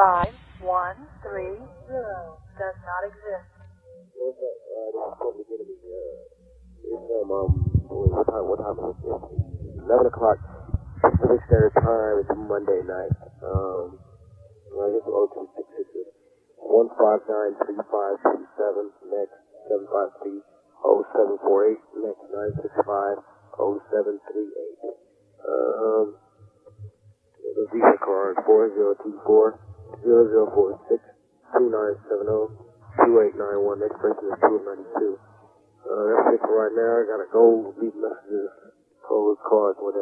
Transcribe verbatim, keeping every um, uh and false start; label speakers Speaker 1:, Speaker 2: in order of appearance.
Speaker 1: five one three zero does not exist.
Speaker 2: What's up? Uh, this is Kobe Kennedy. Uh, it's, um, um, what time, what time is it? eleven o'clock Pacific Standard Time. It's Monday night. Um, I guess oh two six six is one five nine three five two seven, next seven five three oh seven four eight, next nine six five oh seven three eight. Um, the Visa card four zero two four zero zero four six two nine seven zero two eight nine one. Next person is two ninety two. Uh, that's it for right now. I gotta go leave messages, codes, cards, whatever.